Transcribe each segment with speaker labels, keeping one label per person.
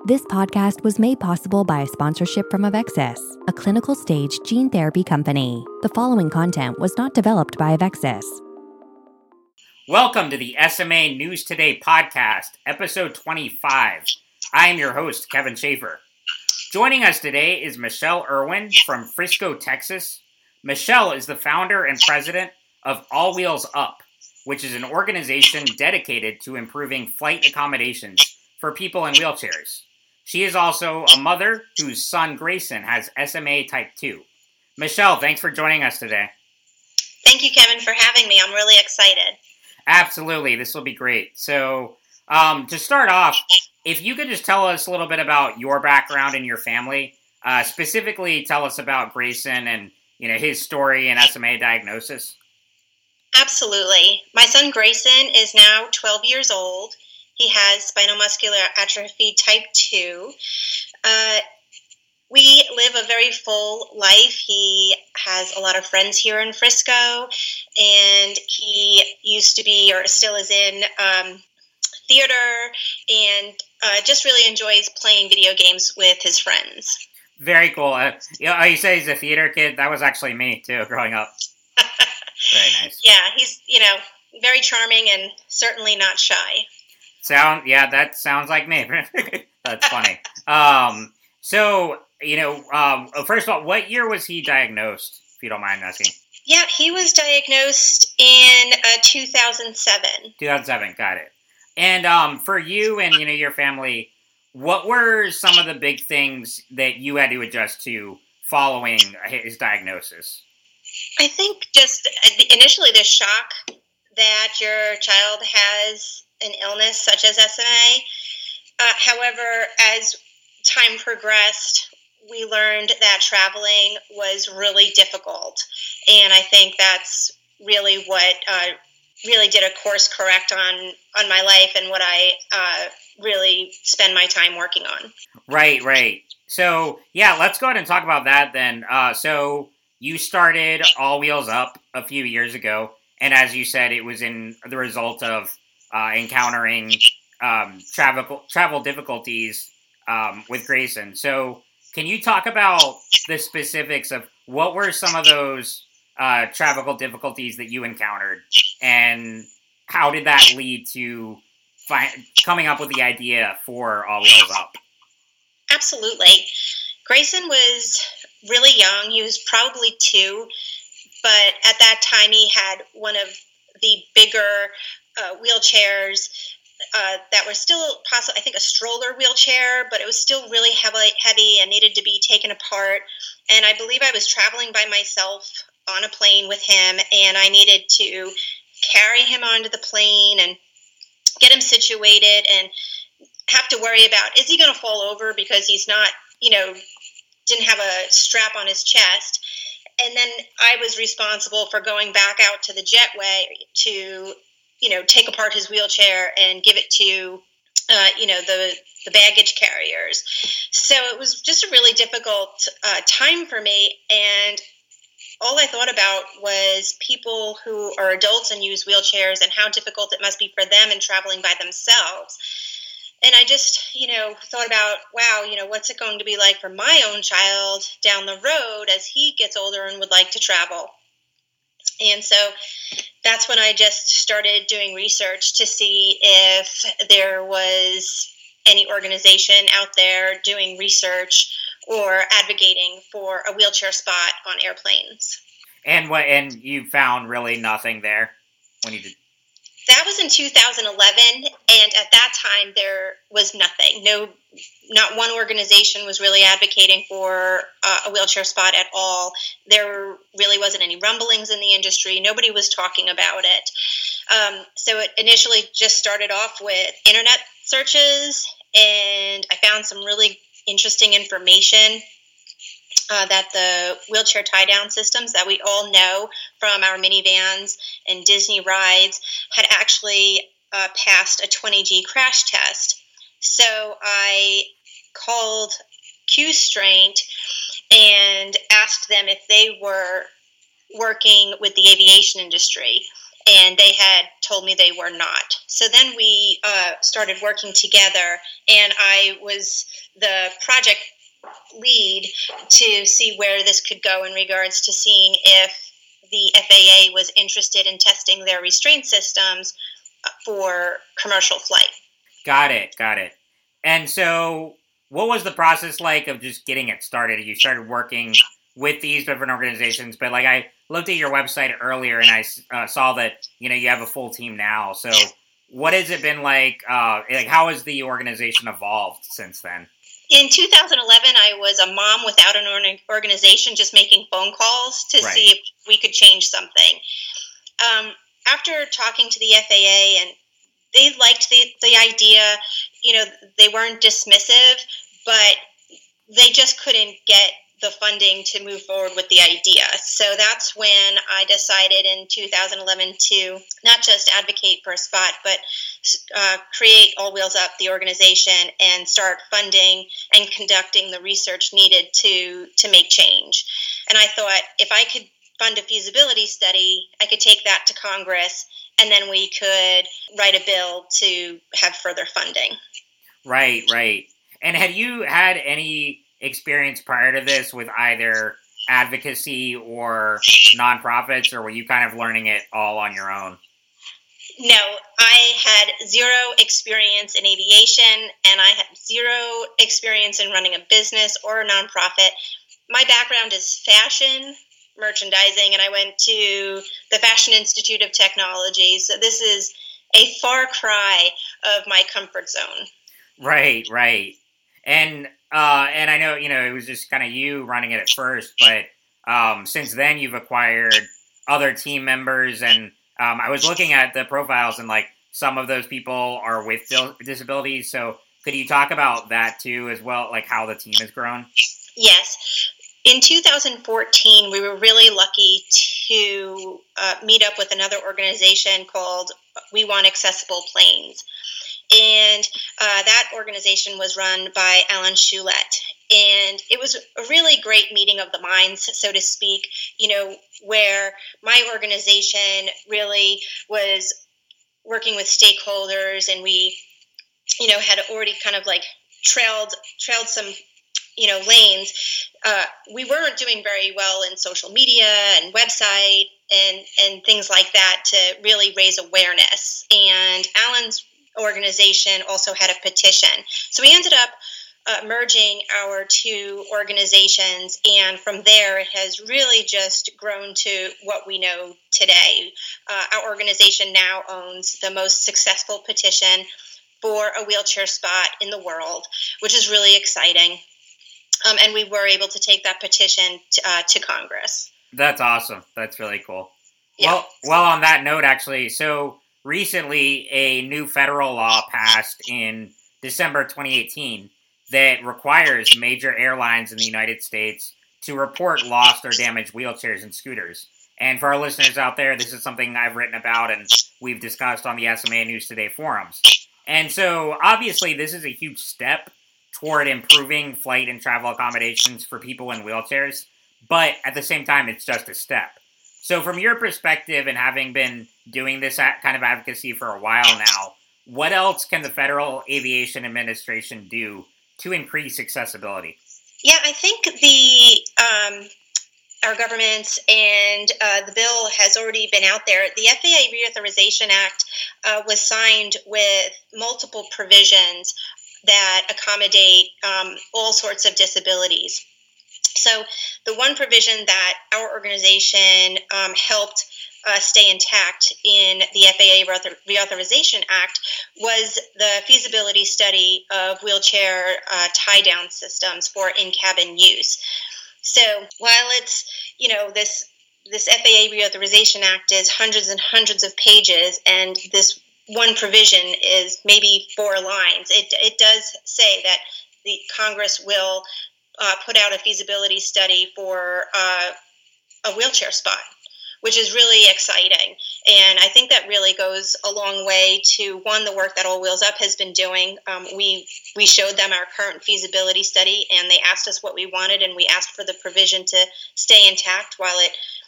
Speaker 1: This podcast was made possible by a sponsorship from Avexis, a clinical stage gene therapy company. The following content was not developed by Avexis.
Speaker 2: Welcome to the SMA News Today podcast, episode 25. I am your host, Kevin Schaefer. Joining us today is Michelle Irwin from Frisco, Texas. Michelle is the founder and president of All Wheels Up, which is an organization dedicated to improving flight accommodations for people in wheelchairs. She is also a mother whose son Grayson has SMA type 2. Michelle, thanks for joining us today.
Speaker 3: Thank you, Kevin, for having me. I'm really excited.
Speaker 2: Absolutely. This will be great. So, to start off, if you could just tell us a little bit about your background and your family, specifically tell us about Grayson and, his story and SMA diagnosis.
Speaker 3: Absolutely. My son Grayson is now 12 years old. He has spinal muscular atrophy type 2. We live a very full life. He has a lot of friends here in Frisco, and he used to be, or still is in, theater, and just really enjoys playing video games with his friends.
Speaker 2: Very cool. You say he's a theater kid. That was actually me, too, growing up. Very nice.
Speaker 3: Yeah, he's, very charming and certainly not shy.
Speaker 2: That sounds like me. That's funny. First of all, what year was he diagnosed, if you don't mind asking?
Speaker 3: Yeah, he was diagnosed in 2007.
Speaker 2: 2007, got it. And for you and, your family, what were some of the big things that you had to adjust to following his diagnosis?
Speaker 3: I think just initially the shock that your child has an illness such as SMA. However, as time progressed, we learned that traveling was really difficult. And I think that's really what really did a course correct on my life and what I really spend my time working on.
Speaker 2: Right. So, let's go ahead and talk about that then. So you started All Wheels Up a few years ago. And as you said, it was in the result of encountering travel difficulties with Grayson. So can you talk about the specifics of what were some of those travel difficulties that you encountered, and how did that lead to coming up with the idea for All Wheels Up?
Speaker 3: Absolutely. Grayson was really young. He was probably 2, but at that time he had one of the bigger wheelchairs that were still possible, I think a stroller wheelchair, but it was still really heavy and needed to be taken apart. And I believe I was traveling by myself on a plane with him, and I needed to carry him onto the plane and get him situated and have to worry about, is he going to fall over because he's not, didn't have a strap on his chest. And then I was responsible for going back out to the jetway to take apart his wheelchair and give it to, the baggage carriers. So it was just a really difficult time for me. And all I thought about was people who are adults and use wheelchairs and how difficult it must be for them and traveling by themselves. And I just, thought about, wow, what's it going to be like for my own child down the road as he gets older and would like to travel? And so that's when I just started doing research to see if there was any organization out there doing research or advocating for a wheelchair spot on airplanes.
Speaker 2: And you found really nothing there when you did?
Speaker 3: That was in 2011, and at that time there was nothing. Not one organization was really advocating for a wheelchair spot at all. There really wasn't any rumblings in the industry. Nobody was talking about it. So it initially just started off with internet searches, and I found some really interesting information that the wheelchair tie-down systems that we all know from our minivans and Disney rides had actually passed a 20G crash test. So I called Q'Straint and asked them if they were working with the aviation industry. and they had told me they were not. So then we started working together, and I was the project lead to see where this could go in regards to seeing if the FAA was interested in testing their restraint systems for commercial flight.
Speaker 2: Got it. And so what was the process like of just getting it started? You started working with these different organizations, but like I looked at your website earlier and I saw that, you have a full team now. So what has it been like how has the organization evolved since then?
Speaker 3: In 2011, I was a mom without an organization, just making phone calls to see if we could change something. After talking to the FAA, and they liked the idea, they weren't dismissive, but they just couldn't get the funding to move forward with the idea. So that's when I decided in 2011 to not just advocate for a spot, but create All Wheels Up, the organization, and start funding and conducting the research needed to make change. And I thought if I could fund a feasibility study, I could take that to Congress, and then we could write a bill to have further funding.
Speaker 2: Right. And had you had any experience prior to this with either advocacy or nonprofits, or were you kind of learning it all on your own?
Speaker 3: No, I had zero experience in aviation, and I had zero experience in running a business or a nonprofit. My background is fashion, merchandising, and I went to the Fashion Institute of Technology. So this is a far cry of my comfort zone.
Speaker 2: Right. And I know, it was just kind of you running it at first, but since then you've acquired other team members, and I was looking at the profiles, and like some of those people are with disabilities. So could you talk about that too as well, like how the team has grown?
Speaker 3: Yes. In 2014, we were really lucky to meet up with another organization called We Want Accessible Planes. And that organization was run by Alan Shulett. And it was a really great meeting of the minds, so to speak, where my organization really was working with stakeholders, and we, had already kind of like trailed some, lanes. We weren't doing very well in social media and website and things like that to really raise awareness. And Alan's organization also had a petition. So we ended up merging our two organizations, and from there it has really just grown to what we know today. Our organization now owns the most successful petition for a wheelchair spot in the world, which is really exciting. And we were able to take that petition to Congress.
Speaker 2: That's awesome. That's really cool.
Speaker 3: Yeah.
Speaker 2: Well, on that note, actually, so recently a new federal law passed in December 2018 that requires major airlines in the United States to report lost or damaged wheelchairs and scooters. And for our listeners out there, this is something I've written about and we've discussed on the SMA News Today forums. And so, obviously, this is a huge step toward improving flight and travel accommodations for people in wheelchairs, but at the same time, it's just a step. So from your perspective, and having been doing this kind of advocacy for a while now, what else can the Federal Aviation Administration do to increase accessibility?
Speaker 3: Yeah, I think our government and the bill has already been out there. The FAA Reauthorization Act was signed with multiple provisions that accommodate all sorts of disabilities. So the one provision that our organization helped stay intact in the FAA Reauthorization Act was the feasibility study of wheelchair tie-down systems for in-cabin use. So while it's, this FAA Reauthorization Act is hundreds and hundreds of pages, and this one provision is maybe 4 lines, it does say that the Congress will put out a feasibility study for a wheelchair spot, which is really exciting. And I think that really goes a long way to, one, the work that All Wheels Up has been doing. We showed them our current feasibility study, and they asked us what we wanted, and we asked for the provision to stay intact while it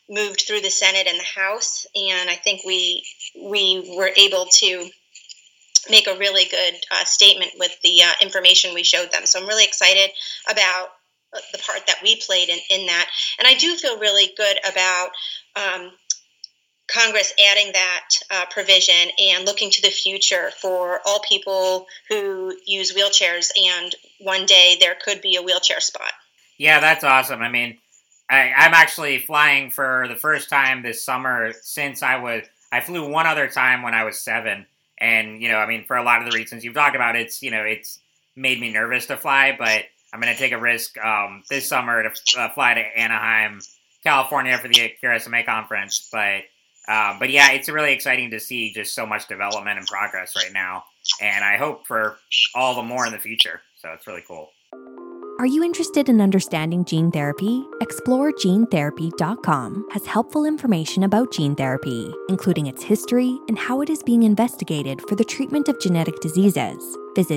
Speaker 3: moved through the Senate and the House, and I think we were able to make a really good statement with the information we showed them. So I'm really excited about the part that we played in that. And I do feel really good about Congress adding that provision and looking to the future for all people who use wheelchairs, and one day there could be a wheelchair spot.
Speaker 2: Yeah, that's awesome. I mean, I'm actually flying for the first time this summer since I flew one other time when I was 7. And, I mean, for a lot of the reasons you've talked about, it's made me nervous to fly, but I'm going to take a risk this summer to fly to Anaheim, California for the Cure SMA conference. But yeah, it's really exciting to see just so much development and progress right now. And I hope for all the more in the future. So it's really cool.
Speaker 1: Are you interested in understanding gene therapy? ExploreGeneTherapy.com has helpful information about gene therapy, including its history and how it is being investigated for the treatment of genetic diseases. Visit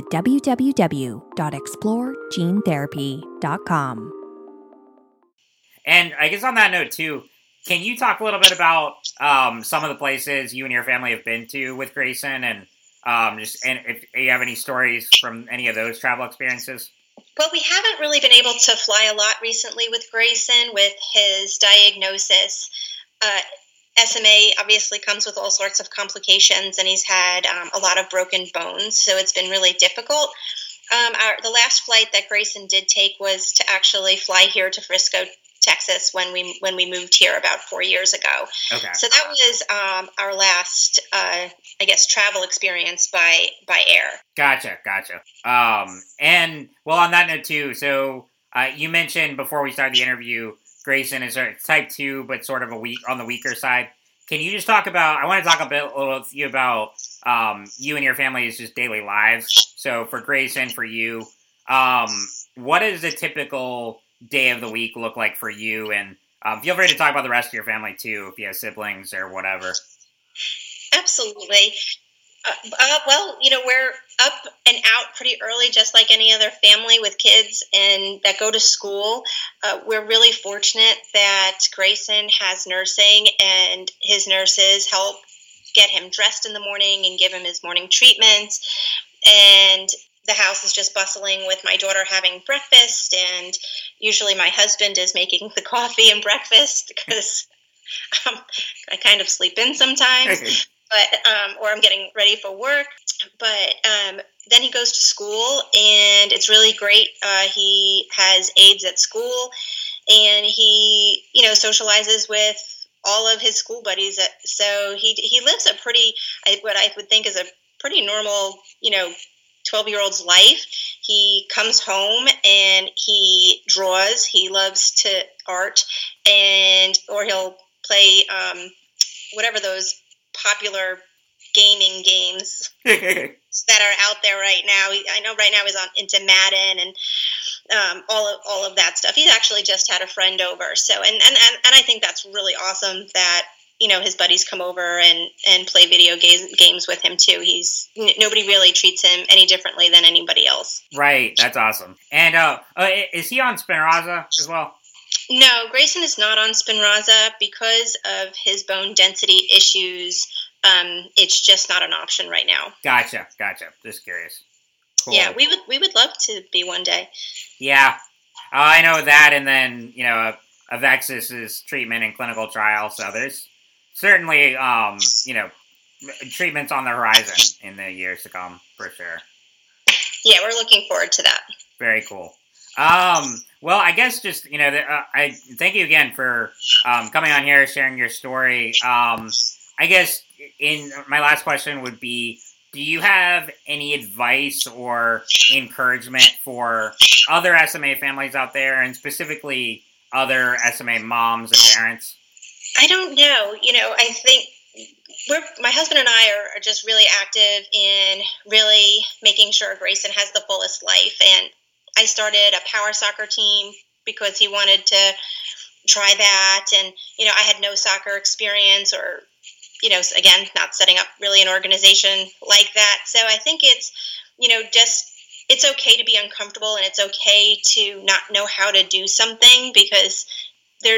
Speaker 1: www.exploregenetherapy.com. And
Speaker 2: I guess on that note, too, can you talk a little bit about some of the places you and your family have been to with Grayson, and if you have any stories from any of those travel experiences?
Speaker 3: Well, we haven't really been able to fly a lot recently with Grayson with his diagnosis. SMA obviously comes with all sorts of complications, and he's had a lot of broken bones, so it's been really difficult. The last flight that Grayson did take was to actually fly here to Frisco, Texas, when we moved here about 4 years ago.
Speaker 2: Okay.
Speaker 3: So that was our last, travel experience by air.
Speaker 2: Gotcha. And well, on that note too, so you mentioned before we started the interview, Grayson is type 2, but sort of on the weaker side. Can you just talk about? I want to talk a little with you about you and your family's just daily lives. So for Grayson, for you, what does a typical day of the week look like for you? And feel free to talk about the rest of your family too, if you have siblings or whatever.
Speaker 3: Absolutely. Well, we're up and out pretty early, just like any other family with kids and that go to school. We're really fortunate that Grayson has nursing, and his nurses help get him dressed in the morning and give him his morning treatments. And the house is just bustling with my daughter having breakfast, and usually my husband is making the coffee and breakfast because I kind of sleep in sometimes. Or I'm getting ready for work. But then he goes to school, and it's really great. He has aides at school, and he, socializes with all of his school buddies. So he lives a pretty, what I would think is a pretty normal, 12-year-old's life. He comes home and he draws. He loves to art, or he'll play whatever those popular gaming games that are out there right now. I know right now he's into Madden and all of that stuff. He's actually just had a friend over. So and I think that's really awesome that his buddies come over and play video games with him too. Nobody really treats him any differently than anybody else.
Speaker 2: Right, that's awesome. And is he on Spinraza as well?
Speaker 3: No, Grayson is not on Spinraza because of his bone density issues. It's just not an option right now.
Speaker 2: Gotcha. Just curious. Cool.
Speaker 3: Yeah, we would love to be one day.
Speaker 2: Yeah, I know that, and then Avexis' treatment and clinical trial. So there's certainly treatments on the horizon in the years to come for sure.
Speaker 3: Yeah, we're looking forward to that.
Speaker 2: Very cool. Well, I guess just, I thank you again for coming on here, sharing your story. I guess my last question would be, do you have any advice or encouragement for other SMA families out there, and specifically other SMA moms and parents?
Speaker 3: I don't know. I think my husband and I are just really active in really making sure Grayson has the fullest life. And I started a power soccer team because he wanted to try that. And, I had no soccer experience or, again, not setting up really an organization like that. So I think it's, it's okay to be uncomfortable, and it's okay to not know how to do something, because there's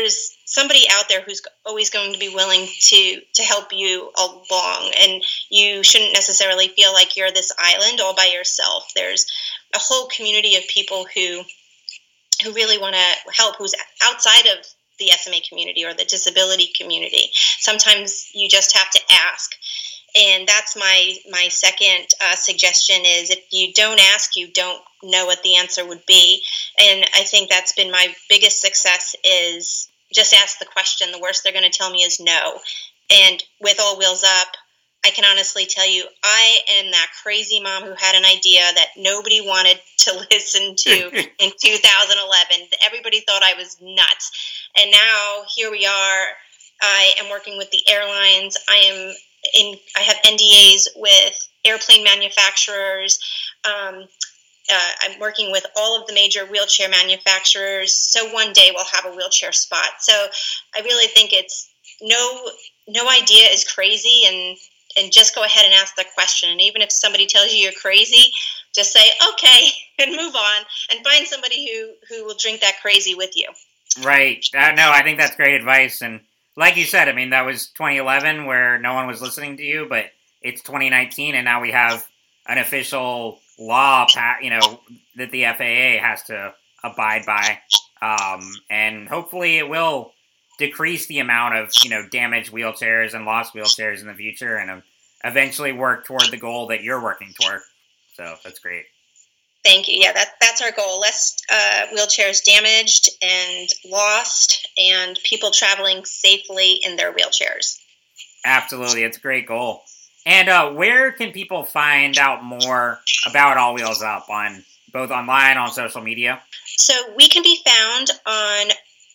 Speaker 3: somebody out there who's always going to be willing to help you along, and you shouldn't necessarily feel like you're this island all by yourself. There's a whole community of people who really want to help, who's outside of the SMA community or the disability community. Sometimes you just have to ask. And that's my second suggestion is, if you don't ask, you don't know what the answer would be. And I think that's been my biggest success, is just ask the question. The worst they're going to tell me is no. And with All Wheels Up, I can honestly tell you, I am that crazy mom who had an idea that nobody wanted to listen to in 2011. Everybody thought I was nuts. And now here we are. I am working with the airlines. I have NDAs with airplane manufacturers. I'm working with all of the major wheelchair manufacturers. So one day we'll have a wheelchair spot. So I really think it's no idea is crazy, and just go ahead and ask the question. And even if somebody tells you you're crazy, just say, okay, and move on, and find somebody who will drink that crazy with you.
Speaker 2: Right. No, I think that's great advice. And like you said, I mean, that was 2011 where no one was listening to you, but it's 2019, and now we have an official law, that the FAA has to abide by. And hopefully it will decrease the amount of, damaged wheelchairs and lost wheelchairs in the future, and eventually work toward the goal that you're working toward. So that's great.
Speaker 3: Thank you. Yeah, that's our goal. Less wheelchairs damaged and lost, and people traveling safely in their wheelchairs.
Speaker 2: Absolutely. It's a great goal. And where can people find out more about All Wheels Up, on both online, on social media?
Speaker 3: So we can be found on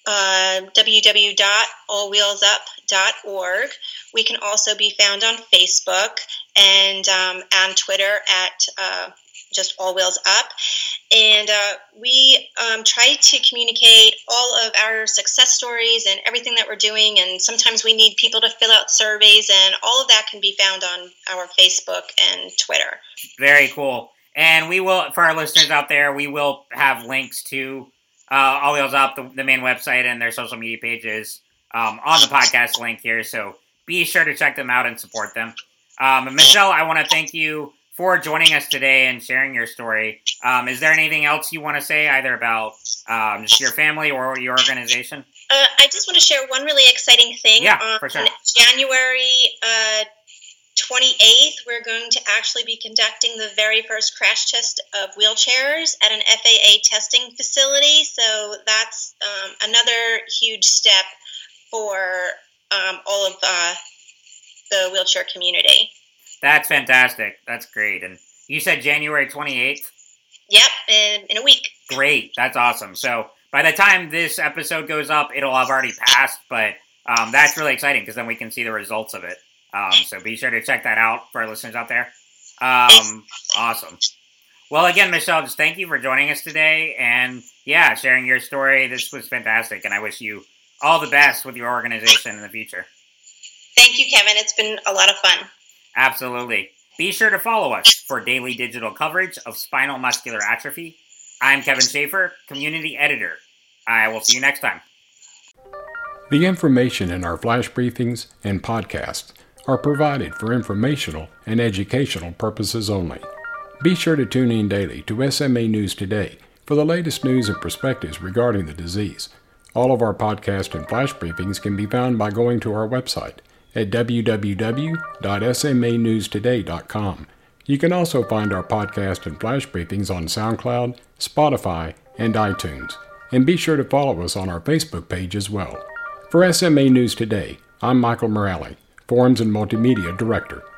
Speaker 3: www.allwheelsup.org. We can also be found on Facebook and on Twitter at just All Wheels Up. And we try to communicate all of our success stories and everything that we're doing. And sometimes we need people to fill out surveys, and all of that can be found on our Facebook and Twitter.
Speaker 2: Very cool. And we will, for our listeners out there, we will have links to All Wheels Up, the main website, and their social media pages on the podcast link here. So be sure to check them out and support them. Michelle, I want to thank you for joining us today and sharing your story. Is there anything else you want to say, either about just your family or your organization?
Speaker 3: I just want to share one really exciting thing.
Speaker 2: Yeah, for sure.
Speaker 3: On January 28th, we're going to actually be conducting the very first crash test of wheelchairs at an FAA testing facility. So that's another huge step for all of the wheelchair community.
Speaker 2: That's fantastic. That's great. And you said January 28th?
Speaker 3: Yep, in a week.
Speaker 2: Great. That's awesome. So by the time this episode goes up, it'll have already passed, but that's really exciting, because then we can see the results of it. So be sure to check that out for our listeners out there. Awesome. Well, again, Michelle, just thank you for joining us today, and sharing your story. This was fantastic, and I wish you all the best with your organization in the future.
Speaker 3: Thank you, Kevin. It's been a lot of fun.
Speaker 2: Absolutely. Be sure to follow us for daily digital coverage of spinal muscular atrophy. I'm Kevin Schaefer, Community Editor. I will see you next time.
Speaker 4: The information in our flash briefings and podcasts are provided for informational and educational purposes only. Be sure to tune in daily to SMA News Today for the latest news and perspectives regarding the disease. All of our podcast and flash briefings can be found by going to our website at www.smanewstoday.com. You can also find our podcast and flash briefings on SoundCloud, Spotify, and iTunes. And be sure to follow us on our Facebook page as well. For SMA News Today, I'm Michael Morale, Forums and Multimedia Director.